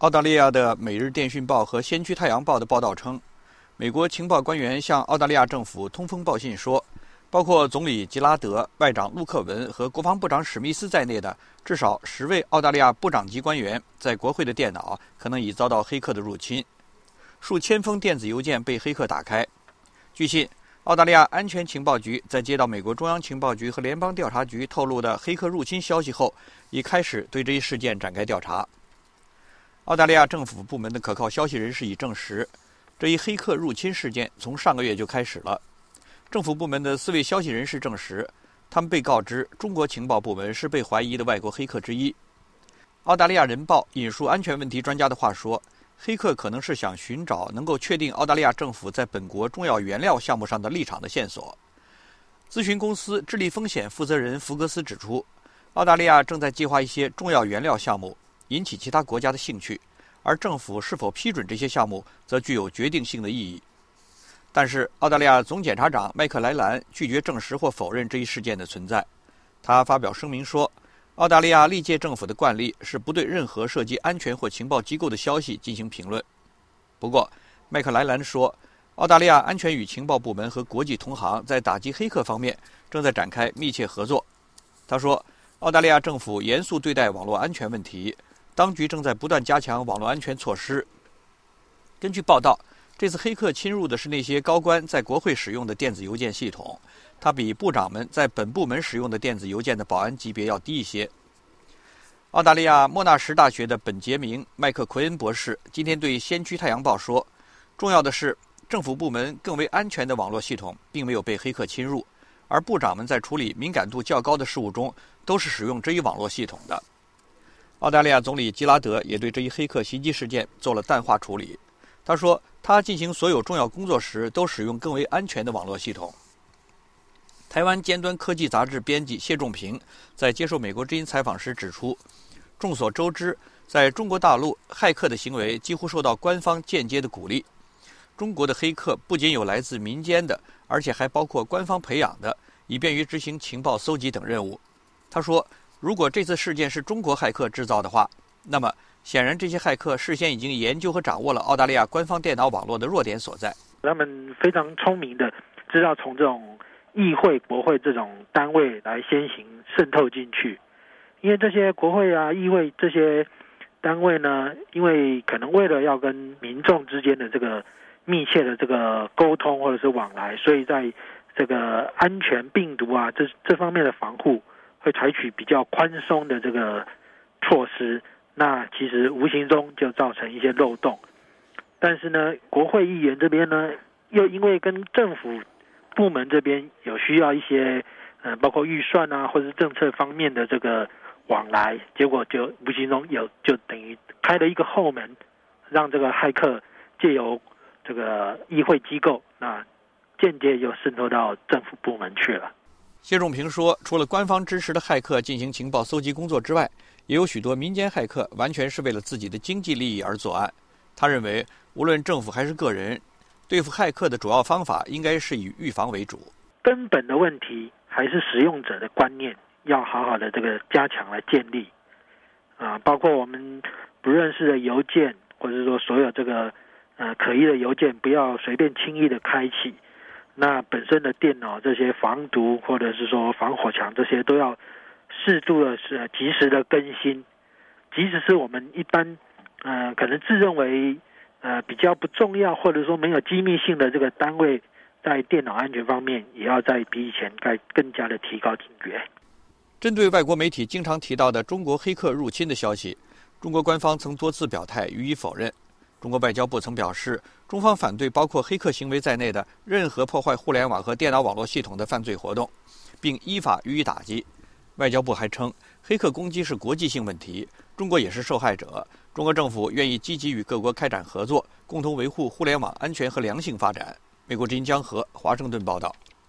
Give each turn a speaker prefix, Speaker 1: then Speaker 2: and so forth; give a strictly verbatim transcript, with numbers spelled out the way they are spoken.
Speaker 1: 澳大利亚的《每日电讯报》和《先驱太阳报》的报道称，美国情报官员向澳大利亚政府通风报信说，包括总理吉拉德、外长陆克文和国防部长史密斯在内的至少十位澳大利亚部长级官员在国会的电脑可能已遭到黑客的入侵，数千封电子邮件被黑客打开。据悉，澳大利亚安全情报局在接到美国中央情报局和联邦调查局透露的黑客入侵消息后，已开始对这一事件展开调查。澳大利亚政府部门的可靠消息人士已证实，这一黑客入侵事件从上个月就开始了。政府部门的四位消息人士证实，他们被告知中国情报部门是被怀疑的外国黑客之一。澳大利亚人报引述安全问题专家的话说，黑客可能是想寻找能够确定澳大利亚政府在本国重要原料项目上的立场的线索。咨询公司智利风险负责人福格斯指出，澳大利亚正在计划一些重要原料项目，引起其他国家的兴趣，而政府是否批准这些项目则具有决定性的意义。但是澳大利亚总检察长麦克莱兰拒绝证实或否认这一事件的存在。他发表声明说，澳大利亚历届政府的惯例是不对任何涉及安全或情报机构的消息进行评论。不过，麦克莱兰说，澳大利亚安全与情报部门和国际同行在打击黑客方面正在展开密切合作。他说，澳大利亚政府严肃对待网络安全问题，当局正在不断加强网络安全措施。根据报道，这次黑客侵入的是那些高官在国会使用的电子邮件系统，它比部长们在本部门使用的电子邮件的保安级别要低一些。澳大利亚莫纳什大学的本杰明·麦克奎恩博士今天对《先驱太阳报》说，重要的是，政府部门更为安全的网络系统并没有被黑客侵入，而部长们在处理敏感度较高的事务中都是使用这一网络系统的。澳大利亚总理吉拉德也对这一黑客袭击事件做了淡化处理。他说，他进行所有重要工作时都使用更为安全的网络系统。台湾尖端科技杂志编辑谢仲平在接受美国之音采访时指出，众所周知，在中国大陆，骇客的行为几乎受到官方间接的鼓励。中国的黑客不仅有来自民间的，而且还包括官方培养的，以便于执行情报搜集等任务。他说，如果这次事件是中国骇客制造的话，那么显然这些骇客事先已经研究和掌握了澳大利亚官方电脑网络的弱点所在。
Speaker 2: 他们非常聪明的知道从这种议会、国会这种单位来先行渗透进去，因为这些国会啊、议会这些单位呢，因为可能为了要跟民众之间的这个密切的这个沟通或者是往来，所以在这个安全病毒啊这这方面的防护会采取比较宽松的这个措施，那其实无形中就造成一些漏洞。但是呢，国会议员这边呢，又因为跟政府部门这边有需要一些呃，包括预算啊，或者是政策方面的这个往来，结果就无形中有就等于开了一个后门，让这个骇客借由这个议会机构，那间接就渗透到政府部门去了。
Speaker 1: 谢仲平说，除了官方支持的骇客进行情报搜集工作之外，也有许多民间骇客完全是为了自己的经济利益而作案。他认为，无论政府还是个人，对付骇客的主要方法应该是以预防为主。
Speaker 2: 根本的问题还是使用者的观念要好好的这个加强来建立啊，包括我们不认识的邮件，或者说所有这个呃可疑的邮件不要随便轻易的开启。那本身的电脑这些防毒或者是说防火墙这些都要适度的是及时的更新，即使是我们一般呃可能自认为呃比较不重要或者说没有机密性的这个单位，在电脑安全方面也要在比以前该更加的提高警觉。
Speaker 1: 针对外国媒体经常提到的中国黑客入侵的消息，中国官方曾多次表态予以否认。中国外交部曾表示，中方反对包括黑客行为在内的任何破坏互联网和电脑网络系统的犯罪活动，并依法予以打击。外交部还称，黑客攻击是国际性问题，中国也是受害者。中国政府愿意积极与各国开展合作，共同维护互联网安全和良性发展。美国之音江河华盛顿报道。